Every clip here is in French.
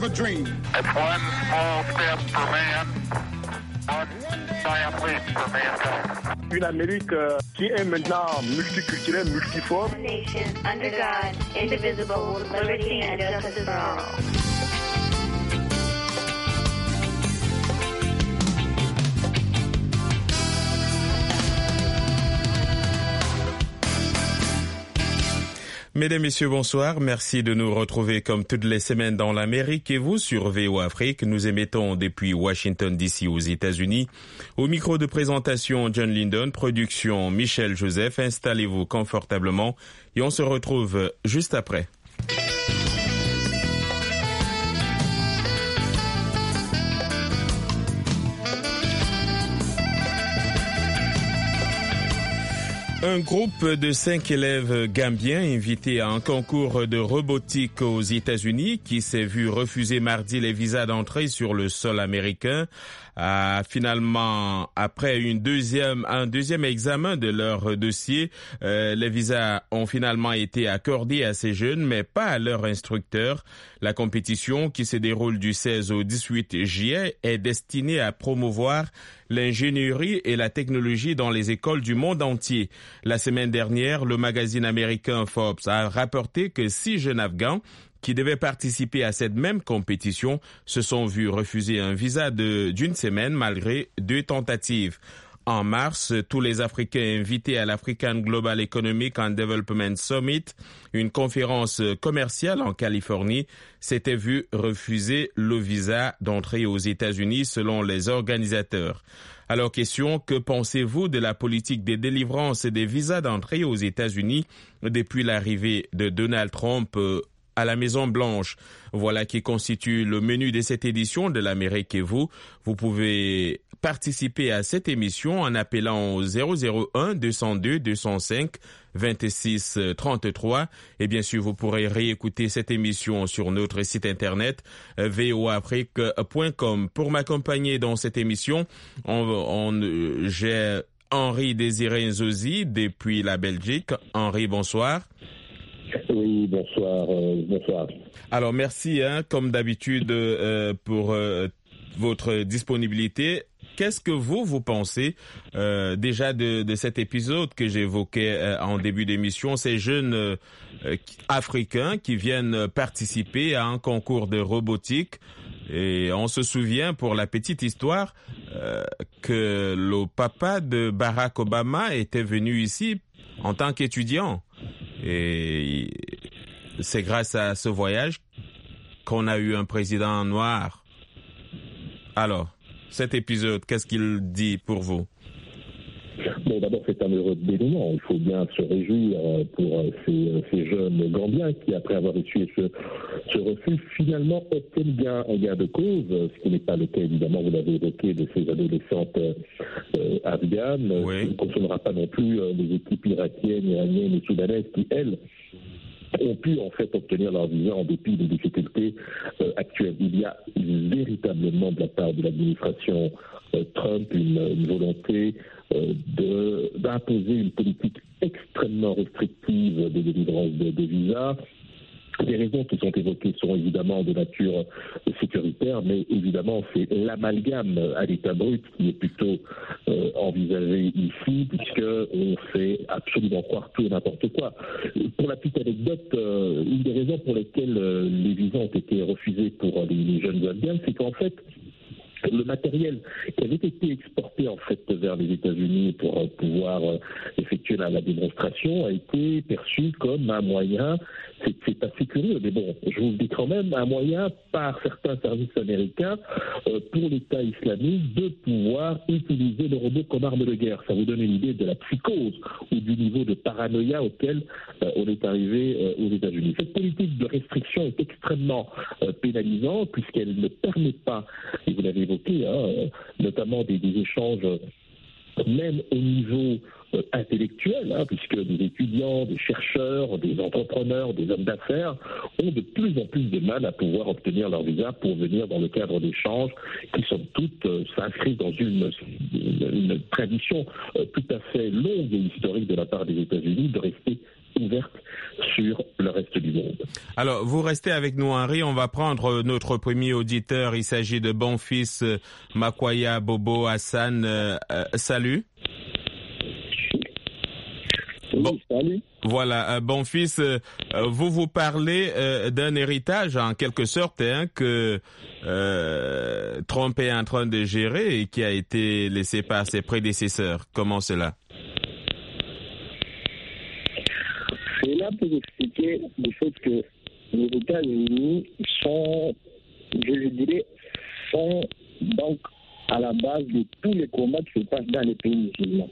a dream. It's one small step for man, one giant leap for mankind. Une Amérique qui est maintenant multiculturelle, multiforme. Nation under God, indivisible, with liberty and justice for all. Mesdames, Messieurs, bonsoir. Merci de nous retrouver comme toutes les semaines dans l'Amérique et vous sur VOA Afrique. Nous émettons depuis Washington DC aux États-Unis. Au micro de présentation, John Lindon, production Michel Joseph. Installez-vous confortablement et on se retrouve juste après. Un groupe de 5 élèves gambiens invités à un concours de robotique aux États-Unis qui s'est vu refuser mardi les visas d'entrée sur le sol américain a finalement, après un deuxième examen de leur dossier, les visas ont finalement été accordés à ces jeunes, mais pas à leur instructeur. La compétition, qui se déroule du 16 au 18 juillet, est destinée à promouvoir l'ingénierie et la technologie dans les écoles du monde entier. La semaine dernière, le magazine américain Forbes a rapporté que 6 jeunes Afghans qui devaient participer à cette même compétition se sont vus refuser un visa d'une semaine malgré 2 tentatives. En mars, tous les Africains invités à l'African Global Economic and Development Summit, une conférence commerciale en Californie, s'étaient vus refuser le visa d'entrée aux États-Unis selon les organisateurs. Alors question, que pensez-vous de la politique des délivrances des visas d'entrée aux États-Unis depuis l'arrivée de Donald Trump à la Maison-Blanche? Voilà qui constitue le menu de cette édition de l'Amérique et vous. Vous pouvez participer à cette émission en appelant au 001 202 205 26 33 et bien sûr vous pourrez réécouter cette émission sur notre site internet voaafrique.com. Pour m'accompagner dans cette émission, j'ai Henri Désiré Nzozi depuis la Belgique. Henri, bonsoir. Oui, bonsoir. Bonsoir. Alors merci comme d'habitude pour votre disponibilité. Qu'est-ce que vous pensez déjà de cet épisode que j'évoquais en début d'émission, ces jeunes Africains qui viennent participer à un concours de robotique? Et on se souvient, pour la petite histoire, que le papa de Barack Obama était venu ici en tant qu'étudiant. Et c'est grâce à ce voyage qu'on a eu un président noir. Alors, cet épisode, qu'est-ce qu'il dit pour vous? Bon, d'abord, c'est un heureux dénouement. Il faut bien se réjouir pour ces jeunes Gambiens qui, après avoir reçu ce refus, finalement obtiennent un gain de cause, ce qui n'est pas le cas, évidemment, vous l'avez évoqué, de ces adolescentes afghanes. Oui. On ne concernera pas non plus les équipes irakiennes, iraniennes et soudanaises qui, elles, ont pu en fait obtenir leur visa en dépit des difficultés actuelles. Il y a véritablement de la part de l'administration Trump une volonté d'imposer une politique extrêmement restrictive de délivrance de visas. Les raisons qui sont évoquées sont évidemment de nature sécuritaire, mais évidemment c'est l'amalgame à l'état brut qui est plutôt envisagé ici, puisqu'on fait absolument croire tout et n'importe quoi. Pour la petite anecdote, une des raisons pour lesquelles les visas ont été refusés pour les jeunes Afghans, c'est qu'en fait, le matériel qui avait été exporté en fait vers les États-Unis pour pouvoir effectuer la démonstration a été perçu comme un moyen, c'est assez curieux, mais bon, je vous le dis quand même, un moyen par certains services américains pour l'État islamique de pouvoir utiliser le robot comme arme de guerre. Ça vous donne une idée de la psychose ou du niveau de paranoïa auquel on est arrivé aux États-Unis. Cette politique de restriction est extrêmement pénalisante puisqu'elle ne permet pas, et vous l'avez évoqué, notamment des échanges même au niveau intellectuel, puisque des étudiants, des chercheurs, des entrepreneurs, des hommes d'affaires ont de plus en plus de mal à pouvoir obtenir leur visa pour venir dans le cadre d'échanges qui sont toutes s'inscrivent dans une tradition tout à fait longue et historique de la part des États-Unis de rester ouverte sur le reste du monde. Alors, vous restez avec nous, Henri. On va prendre notre premier auditeur. Il s'agit de Bonfils Makwaya Bobo Hassan. Salut. Bon. Salut. Voilà, Bonfils, vous parlez d'un héritage en quelque sorte que Trump est en train de gérer et qui a été laissé par ses prédécesseurs. Comment cela? C'est là pour expliquer le fait que les États-Unis sont, je dirais, sont donc à la base de tous les combats qui se passent dans les pays musulmans.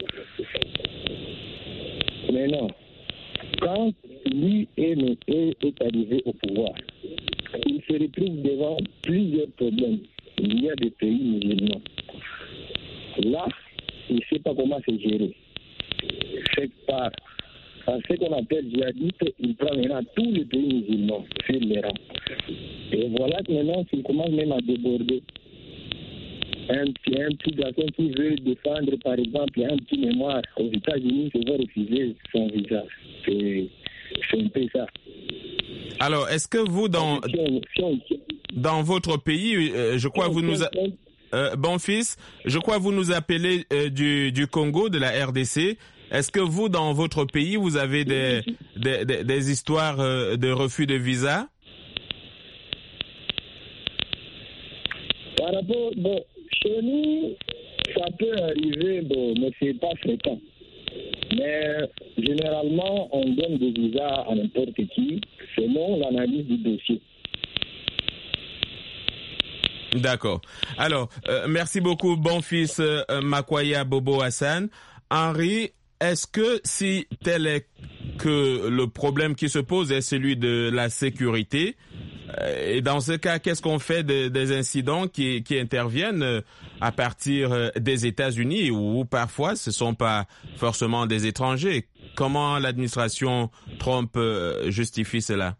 Maintenant, quand lui est arrivé au pouvoir, il se retrouve devant plusieurs problèmes. Il y a des pays musulmans. Là, il ne sait pas comment se gérer. C'est par ce qu'on appelle djihadiste, il prend maintenant tous les pays musulmans sur les rangs. Et voilà que maintenant, il commence même à déborder. Un petit garçon qui veut défendre, par exemple, un petit mémoire aux États-Unis, se va refuser son visa. C'est un peu ça. Alors, est-ce que vous, dans votre pays, je crois vous nous... Bonfils, je crois vous nous appelez du Congo, de la RDC. Est-ce que vous, dans votre pays, vous avez des histoires de refus de visa? Par rapport, chez nous, ça peut arriver, mais c'est pas fréquent. Mais généralement, on donne des visas à n'importe qui selon l'analyse du dossier. D'accord. Alors, merci beaucoup, Bonfils Makwaya Bobo Hassan. Henri, est-ce que si tel est que le problème qui se pose est celui de la sécurité, et dans ce cas, qu'est-ce qu'on fait des incidents qui interviennent à partir des États-Unis ou parfois ce sont pas forcément des étrangers? Comment l'administration Trump justifie cela?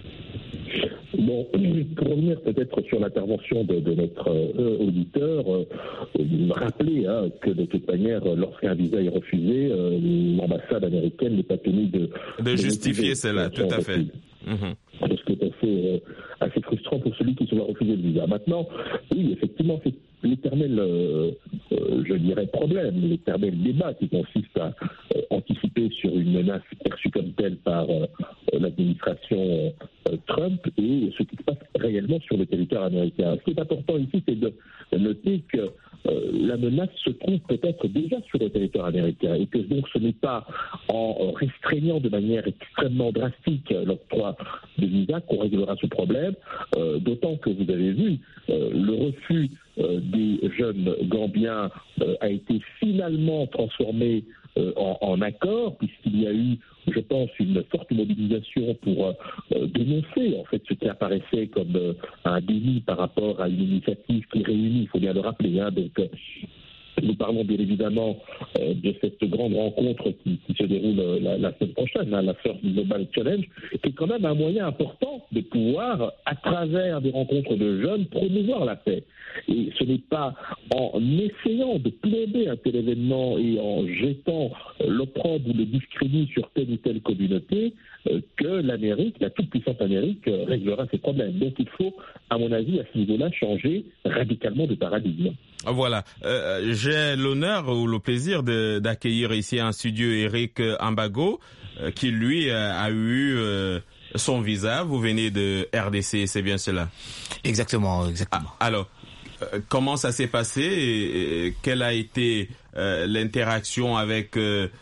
Bon, pour revenir peut-être sur l'intervention de notre auditeur, rappeler que de toute manière, lorsqu'un visa est refusé, l'ambassade américaine n'est pas tenue de justifier cela, tout à fait. C'est ce qui est assez frustrant pour celui qui se voit refuser le visa. Maintenant, oui, effectivement, c'est l'éternel, je dirais, problème, l'éternel débat qui consiste à anticiper sur une menace perçue comme telle par l'administration Trump et ce qui se passe réellement sur le territoire américain. Ce qui est important ici, c'est de noter que la menace se trouve peut-être déjà sur le territoire américain et que donc ce n'est pas en restreignant de manière extrêmement drastique l'octroi de visa qu'on réglera ce problème, d'autant que vous avez vu le refus des jeunes Gambiens a été finalement transformé en accord, puisqu'il y a eu, je pense, une forte mobilisation pour dénoncer en fait ce qui apparaissait comme un déni par rapport à une initiative qui réunit, il faut bien le rappeler, donc nous parlons bien évidemment de cette grande rencontre qui se déroule la semaine prochaine, la First Global Challenge, qui est quand même un moyen important de pouvoir, à travers des rencontres de jeunes, promouvoir la paix. Et ce n'est pas en essayant de plomber un tel événement et en jetant l'opprobre ou le discrédit sur telle ou telle communauté que l'Amérique, la toute-puissante Amérique, réglera ces problèmes. Donc il faut, à mon avis, à ce niveau-là, changer radicalement de paradigme. Voilà. J'ai l'honneur ou le plaisir d'accueillir ici en studio Eric Ambago, qui lui a eu son visa. Vous venez de RDC, c'est bien cela? Exactement. Alors, comment ça s'est passé et quelle a été l'interaction avec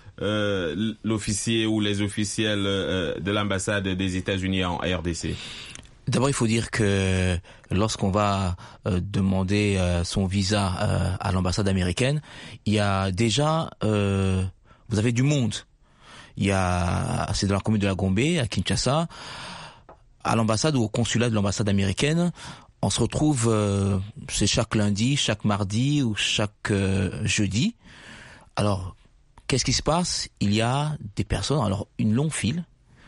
l'officier ou les officiels de l'ambassade des États-Unis en RDC? D'abord, il faut dire que lorsqu'on va demander son visa à l'ambassade américaine, il y a déjà, vous avez du monde. C'est dans la commune de la Gombe, à Kinshasa, à l'ambassade ou au consulat de l'ambassade américaine. On se retrouve, c'est chaque lundi, chaque mardi ou chaque jeudi. Alors, qu'est-ce qui se passe? Il y a des personnes, alors une longue file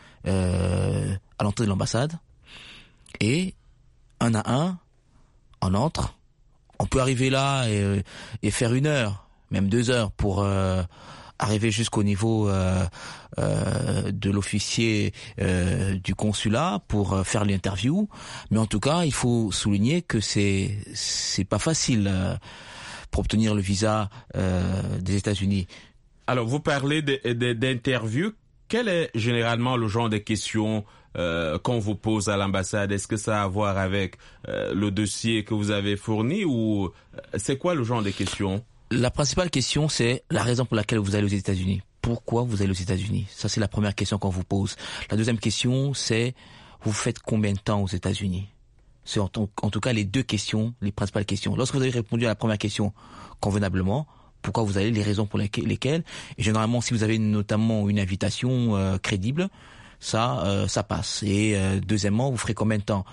à l'entrée de l'ambassade. Et un à un, on entre. On peut arriver là et faire 1 heure, même 2 heures pour arriver jusqu'au niveau de l'officier du consulat pour faire l'interview. Mais en tout cas, il faut souligner que c'est pas facile pour obtenir le visa des États-Unis. Alors, vous parlez d'interview. Quel est généralement le genre de questions qu'on vous pose à l'ambassade? Est-ce que ça a à voir avec le dossier que vous avez fourni ou c'est quoi le genre de questions? La principale question, c'est la raison pour laquelle vous allez aux États-Unis. Pourquoi vous allez aux États-Unis? Ça, c'est la première question qu'on vous pose. La deuxième question, c'est vous faites combien de temps aux États-Unis? C'est en tout cas les deux questions, les principales questions. Lorsque vous avez répondu à la première question convenablement, pourquoi vous allez, les raisons pour lesquelles, et généralement, si vous avez notamment une invitation crédible, ça passe. Et deuxièmement, vous ferez combien de temps?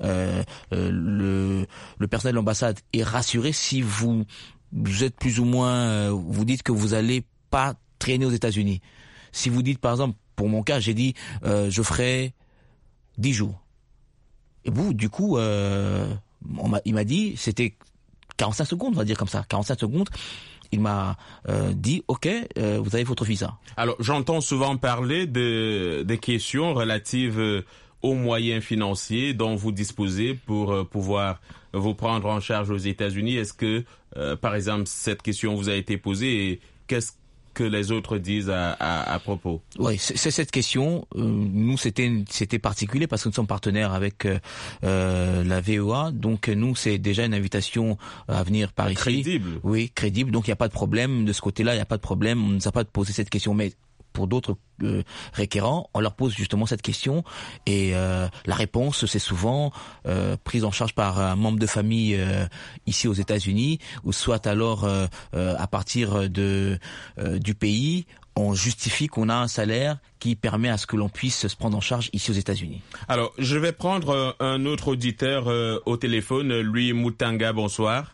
Le personnel de l'ambassade est rassuré si vous êtes plus ou moins, vous dites que vous allez pas traîner aux États-Unis. Si vous dites, par exemple, pour mon cas, j'ai dit, je ferai 10 jours. Et vous, du coup, il m'a dit, c'était 45 secondes, on va dire comme ça, 45 secondes. Il m'a dit, OK, vous avez votre visa. Alors, j'entends souvent parler des questions relatives aux moyens financiers dont vous disposez pour pouvoir vous prendre en charge aux États-Unis. Est-ce que, par exemple, cette question vous a été posée et qu'est-ce que les autres disent à propos? Oui, c'est cette question. Nous, c'était particulier parce que nous sommes partenaires avec la VOA. Donc, nous, c'est déjà une invitation à venir par ici. Crédible. Oui, crédible. Donc, il n'y a pas de problème. De ce côté-là, il n'y a pas de problème. On ne nous a pas posé cette question. Mais pour d'autres requérants, on leur pose justement cette question. Et la réponse, c'est souvent prise en charge par un membre de famille ici aux États-Unis, ou soit alors à partir du pays, on justifie qu'on a un salaire qui permet à ce que l'on puisse se prendre en charge ici aux États-Unis. Alors, je vais prendre un autre auditeur au téléphone, Louis Mutanga, bonsoir.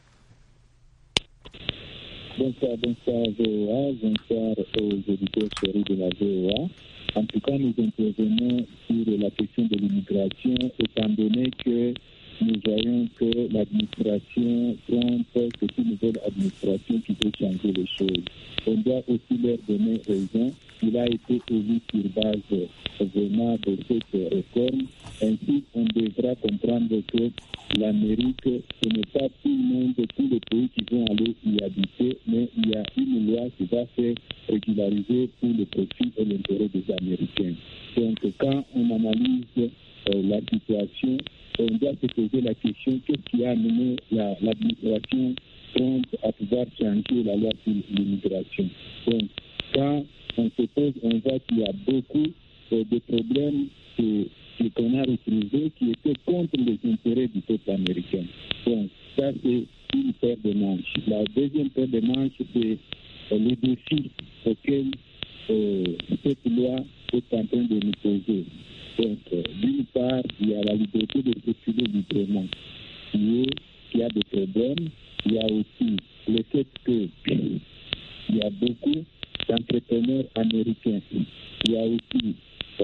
Bonsoir VOA, bonsoir aux auditeurs chéris de la VOA. En tout cas, nous intervenons sur la question de l'immigration, étant donné que nous voyons que l'administration Trump, c'est une nouvelle administration qui peut changer les choses. On doit aussi leur donner raison. Il a été élu sur base vraiment de cette réforme. Ainsi, on devra comprendre que l'Amérique, ce n'est pas tout le monde, tous les pays qui vont aller y habiter, mais il y a une loi qui va faire régulariser pour le profit et l'intérêt des Américains. Donc, quand on analyse la situation, on doit se poser la question qu'est-ce qui a amené l'administration Trump à pouvoir changer la loi sur l'immigration. Donc, quand on se pose, on voit qu'il y a beaucoup de problèmes qu'on a retrouvés qui étaient contre les intérêts du peuple américain. Donc, ça, c'est une paire de manches. La deuxième paire de manches, c'est le défi auquel cette loi est en train de nous poser. Donc, d'une part, il y a la liberté de circuler librement, qui a des problèmes. Il y a aussi le fait qu'il y a beaucoup d'entrepreneurs américains. Il y a aussi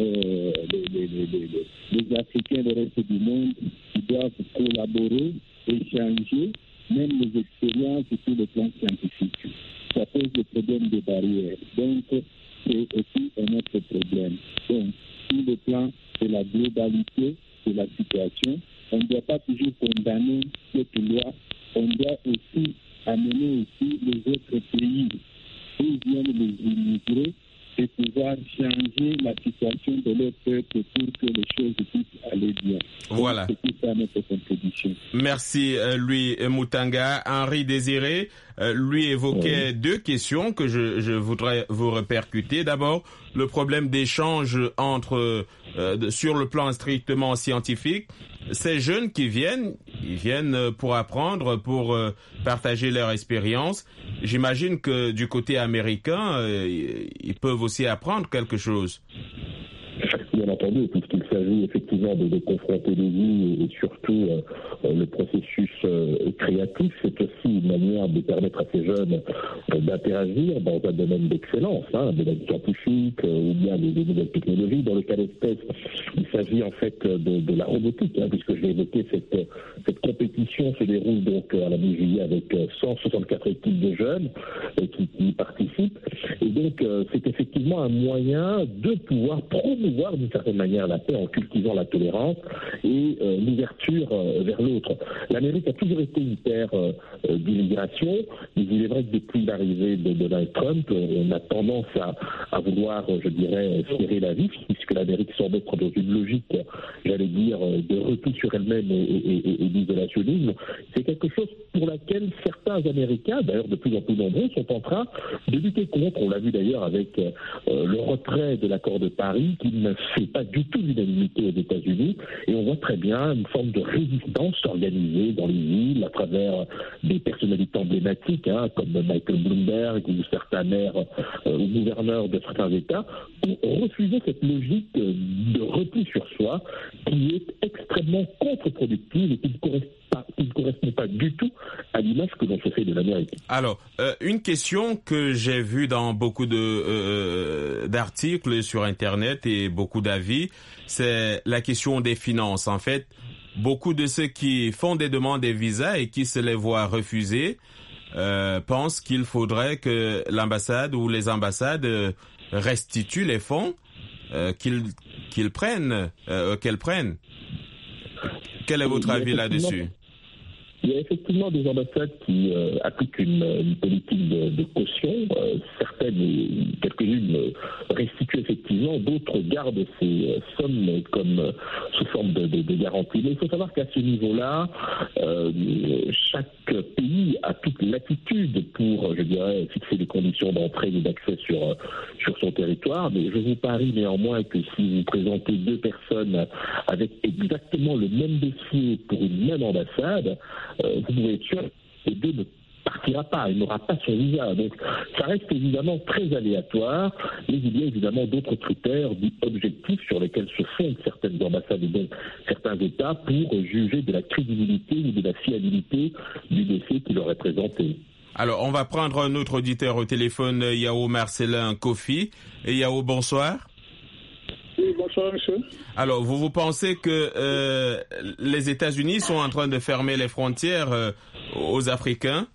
les Africains, le reste du monde, qui doivent collaborer, échanger, même les expériences sur le plan scientifique. Ça pose des problèmes de barrières. Donc, c'est aussi un autre problème. Donc, sur le plan de la globalité de la situation, on ne doit pas toujours condamner cette loi, on doit aussi amener aussi les autres pays où viennent les immigrés et pouvoir changer la situation de leur peuple pour que les choses puissent aller bien. Voilà. Donc, c'est tout ça notre contribution. Merci, Louis Mutanga. Henri Désiré, lui évoquait deux questions que je voudrais vous répercuter. D'abord, le problème d'échange entre, sur le plan strictement scientifique. Ces jeunes qui viennent, ils viennent pour apprendre, pour partager leur expérience. J'imagine que du côté américain, ils peuvent aussi apprendre quelque chose. Bien entendu, puisqu'il s'agit effectivement de confronter les vies et surtout le processus créatif, c'est aussi une manière de permettre à ces jeunes d'interagir dans un domaine d'excellence, un domaine scientifique ou bien des nouvelles technologies. Dans le cas d'espèce, il s'agit en fait de la robotique, puisque j'ai évoqué cette compétition se déroule donc à la mi-juillet avec 164 équipes de jeunes qui y participent. Et donc, c'est effectivement un moyen de pouvoir promouvoir d'une certaine manière la paix en cultivant la tolérance et l'ouverture vers l'autre. L'Amérique a toujours été une terre d'immigration, mais il est vrai que depuis l'arrivée de Donald Trump, on a tendance à vouloir, je dirais, serrer la vis, puisque l'Amérique semble être dans une logique, j'allais dire, de repli sur elle-même et d'isolationnisme. C'est quelque chose pour laquelle certains Américains, d'ailleurs de plus en plus nombreux, sont en train de lutter contre. On l'a vu d'ailleurs avec le retrait de l'accord de Paris, qui ne fait pas du tout l'unanimité aux États-Unis, et on voit très bien une forme de résistance organisée dans les villes à travers des personnalités emblématiques, comme Michael Bloomberg ou certains maires ou gouverneurs de certains États, pour refuser cette logique de repli sur soi qui est extrêmement contre-productive et qui ne correspond pas du tout à l'image que l'on se fait de l'Amérique. Alors, une question que j'ai vue dans beaucoup d'articles sur Internet et beaucoup d'avis, c'est la question des finances. En fait, beaucoup de ceux qui font des demandes de visa et qui se les voient refuser pensent qu'il faudrait que l'ambassade ou les ambassades restituent les fonds qu'elles prennent. Quel est votre avis là-dessus? Il y a effectivement des ambassades qui appliquent une politique de caution. Certaines, quelques-unes restituent effectivement, d'autres gardent ces sommes comme sous forme de garantie. Mais il faut savoir qu'à ce niveau-là, chaque pays a toute latitude pour, je dirais, fixer les conditions d'entrée et d'accès sur son territoire. Mais je vous parie néanmoins que si vous présentez deux personnes avec exactement le même dossier pour une même ambassade, vous pouvez être sûr que les deux ne partira pas, il n'aura pas son visa. Donc ça reste évidemment très aléatoire, mais il y a évidemment d'autres critères objectifs sur lesquels se fondent certaines ambassades et donc certains États pour juger de la crédibilité ou de la fiabilité du dossier qui leur est présenté. Alors, on va prendre un autre auditeur au téléphone, Yao Marcelin Kofi. Et Yao, bonsoir. Oui, bonsoir, monsieur. Alors, vous pensez que les États-Unis sont en train de fermer les frontières aux Africains?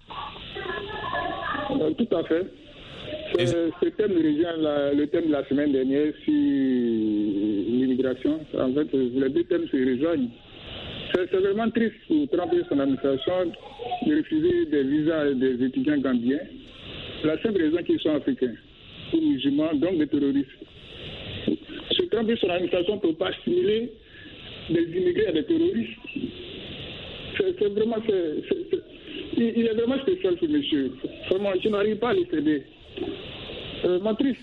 Tout à fait. Ce thème le thème de la semaine dernière sur l'immigration. En fait, les deux thèmes se rejoignent. C'est vraiment triste pour Trump et son administration de refuser des visas des étudiants gambiens. La simple raison qu'ils sont africains, ou musulmans, donc des terroristes. Ce Trump et son administration ne peut pas stimuler des immigrés à des terroristes. C'est vraiment... il est vraiment spécial ce monsieur. Vraiment, je n'arrive pas à les céder. C'est vraiment triste.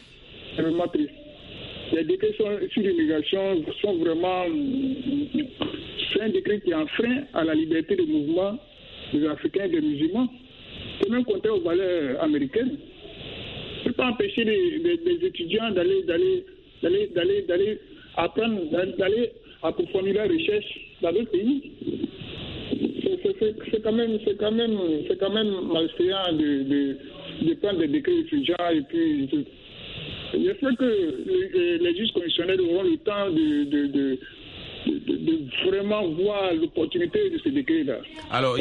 Les décrets sur l'immigration sont vraiment... C'est un décret qui enfreint à la liberté de mouvement des Africains et des musulmans. C'est même contraire aux valeurs américaines. Ça ne peut pas empêcher les étudiants d'aller apprendre, d'aller approfondir la recherche dans d'autres pays. C'est quand même malséant de prendre des décrets étudiants et puis j'espère que les juges constitutionnels auront le temps de vraiment voir l'opportunité de ces décrets-là. Alors,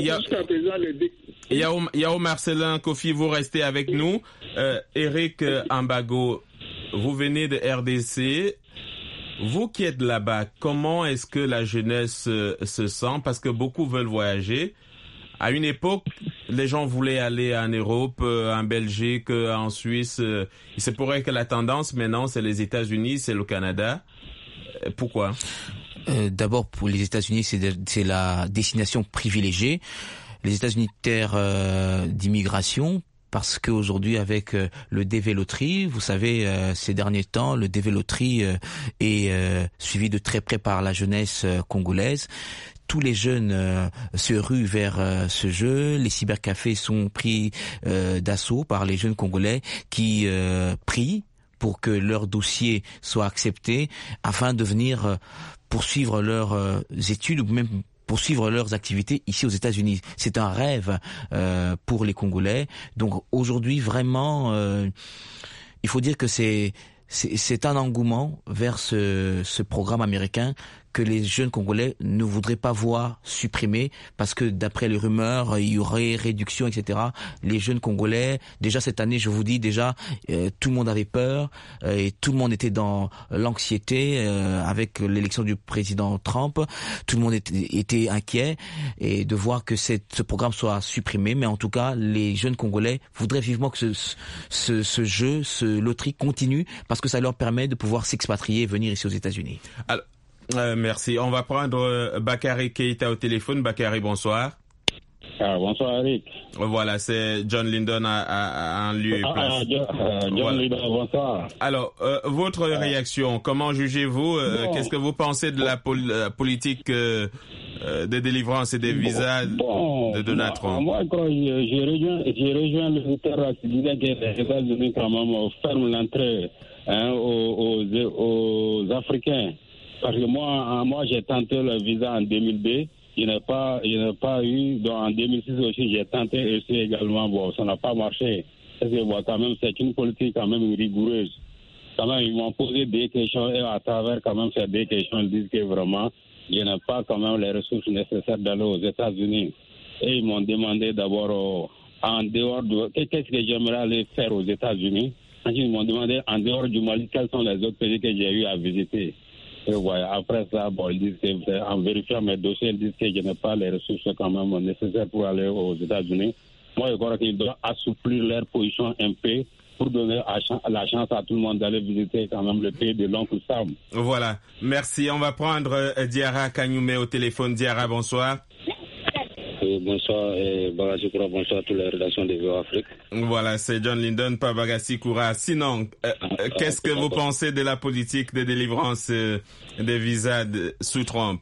Yao Marcelin Kofi, vous restez avec nous. Eric Ambago, vous venez de RDC. Vous qui êtes là-bas, comment est-ce que la jeunesse se sent? Parce que beaucoup veulent voyager. À une époque, les gens voulaient aller en Europe, en Belgique, en Suisse. Il se pourrait que la tendance maintenant, c'est les États-Unis, c'est le Canada. Pourquoi? D'abord, pour les États-Unis, c'est la destination privilégiée. Les États-Unis, terre d'immigration. Parce qu'aujourd'hui, avec le dévéloterie, vous savez, ces derniers temps, le dévéloterie est suivi de très près par la jeunesse congolaise. Tous les jeunes se ruent vers ce jeu. Les cybercafés sont pris d'assaut par les jeunes congolais qui prient pour que leur dossier soit accepté afin de venir poursuivre leurs études ou même poursuivre leurs activités ici aux États-Unis. C'est un rêve pour les Congolais. Donc aujourd'hui, vraiment, il faut dire que c'est un engouement vers ce programme américain que les jeunes Congolais ne voudraient pas voir supprimés parce que d'après les rumeurs, il y aurait réduction, etc. Les jeunes Congolais, déjà cette année, je vous dis déjà, tout le monde avait peur et tout le monde était dans l'anxiété avec l'élection du président Trump. Tout le monde était inquiet et de voir que ce programme soit supprimé. Mais en tout cas, les jeunes Congolais voudraient vivement que ce jeu, ce loterie continue parce que ça leur permet de pouvoir s'expatrier et venir ici aux États-Unis. Alors, merci. On va prendre Bakary Keïta au téléphone. Bakary, bonsoir. Bonsoir Eric. Voilà, c'est John Lyndon à un lieu et place. John Lyndon, bonsoir. Alors, votre réaction, comment jugez-vous qu'est-ce que vous pensez de la politique de délivrance et des visas de Donald Trump? Moi, quand je rejoins le ministère qui disait que les États-Unis quand même ferment l'entrée aux Africains. Parce que moi j'ai tenté le visa en 2002. Je n'ai pas eu. Donc en 2006 aussi, j'ai tenté aussi également. Bon, ça n'a pas marché. Parce que bon, quand même, c'est une politique quand même rigoureuse. Quand même, ils m'ont posé des questions et à travers quand même ces deux questions, ils disent que vraiment, je n'ai pas quand même les ressources nécessaires d'aller aux États-Unis. Et ils m'ont demandé d'abord, en dehors de... Qu'est-ce que j'aimerais aller faire aux États-Unis? Ils m'ont demandé, en dehors du Mali, quels sont les autres pays que j'ai eu à visiter. Et voilà, après ça, bon, ils disent que, en vérifiant mes dossiers, ils disent que je n'ai pas les ressources quand même nécessaires pour aller aux États-Unis. Moi, je crois qu'ils doivent assouplir leur position un peu pour donner la chance à tout le monde d'aller visiter quand même le pays de l'oncle Sam. Voilà, merci. On va prendre Diarra Kanyume au téléphone. Diarra, bonsoir. Bonsoir, Bagassi Koura, bonsoir à toutes les rédactions de VOA Afrique. Voilà, c'est John Lyndon, pas Bagassi Koura. Sinon, qu'est-ce que vous pensez de la politique de délivrance des visas sous Trump?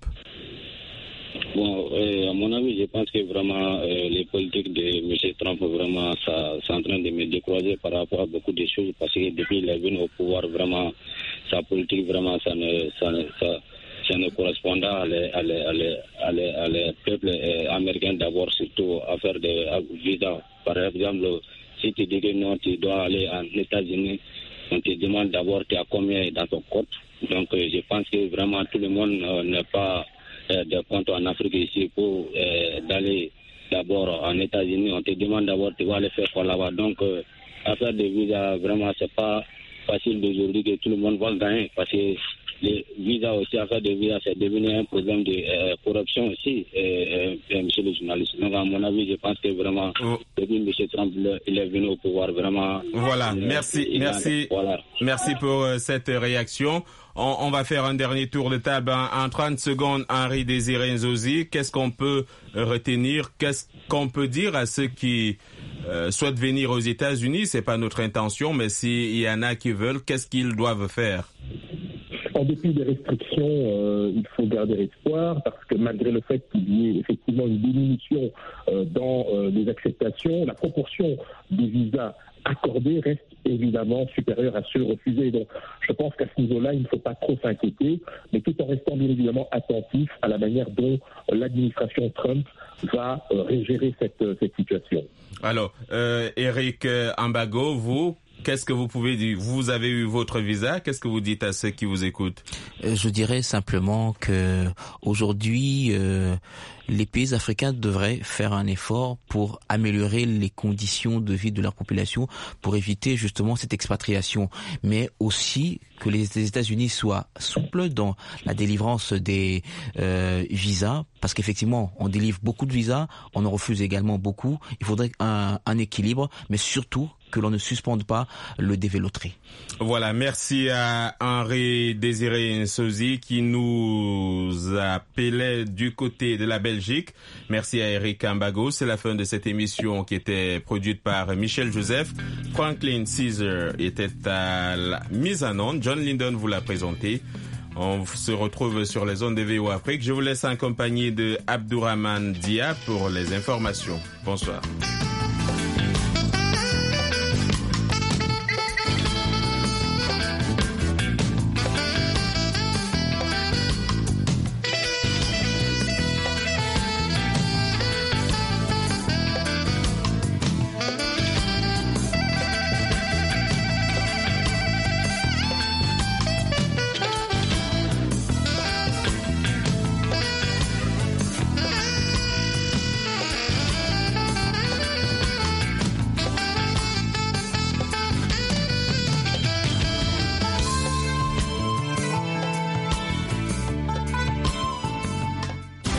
Bon, à mon avis, je pense que vraiment les politiques de M. Trump, vraiment, ça, c'est en train de me décroiser par rapport à beaucoup de choses, parce que depuis qu'il est venu au pouvoir, vraiment, sa politique, vraiment, ça ne correspond pas à les peuples américains d'abord, surtout à faire des visas. Par exemple, si tu dis que non, tu dois aller en États-Unis, on te demande d'abord tu as combien dans ton compte. Donc je pense que vraiment tout le monde n'a pas de compte en Afrique ici pour d'aller d'abord en États-Unis. On te demande d'abord tu vas aller faire quoi là-bas. Donc affaire de visa, vraiment c'est pas facile d'aujourd'hui que tout le monde va gagner, parce que les visas aussi, affaire de visa, c'est devenu un problème de corruption aussi, monsieur le journaliste. Donc, à mon avis, je pense que vraiment, depuis M. Trump, il est venu au pouvoir, vraiment. Voilà, merci pour cette réaction. On va faire un dernier tour de table en 30 secondes. Henri Désiré Nzozi, qu'est-ce qu'on peut retenir? Qu'est-ce qu'on peut dire à ceux qui souhaitent venir aux États-Unis? C'est pas notre intention, mais s'il y en a qui veulent, qu'est-ce qu'ils doivent faire? En dépit des restrictions, il faut garder espoir, parce que malgré le fait qu'il y ait effectivement une diminution dans les acceptations, la proportion des visas accordés reste évidemment supérieure à ceux refusés. Donc je pense qu'à ce niveau-là, il ne faut pas trop s'inquiéter, mais tout en restant bien évidemment attentif à la manière dont l'administration Trump va gérer cette situation. Alors, Eric Ambago, vous, qu'est-ce que vous pouvez dire? Vous avez eu votre visa. Qu'est-ce que vous dites à ceux qui vous écoutent? Je dirais simplement que aujourd'hui, les pays africains devraient faire un effort pour améliorer les conditions de vie de leur population, pour éviter justement cette expatriation, mais aussi que les États-Unis soient souples dans la délivrance des visas, parce qu'effectivement, on délivre beaucoup de visas, on en refuse également beaucoup. Il faudrait un équilibre, mais surtout que l'on ne suspende pas le dévéloterie. Voilà, merci à Henri Désiré Nzozi qui nous appelait du côté de la Belgique. Merci à Eric Ambago. C'est la fin de cette émission qui était produite par Michel Joseph. Franklin Caesar était à la mise en onde. John Lyndon vous l'a présenté. On se retrouve sur les ondes de VOA Afrique. Je vous laisse en compagnie de Abdourahmane Dia pour les informations. Bonsoir.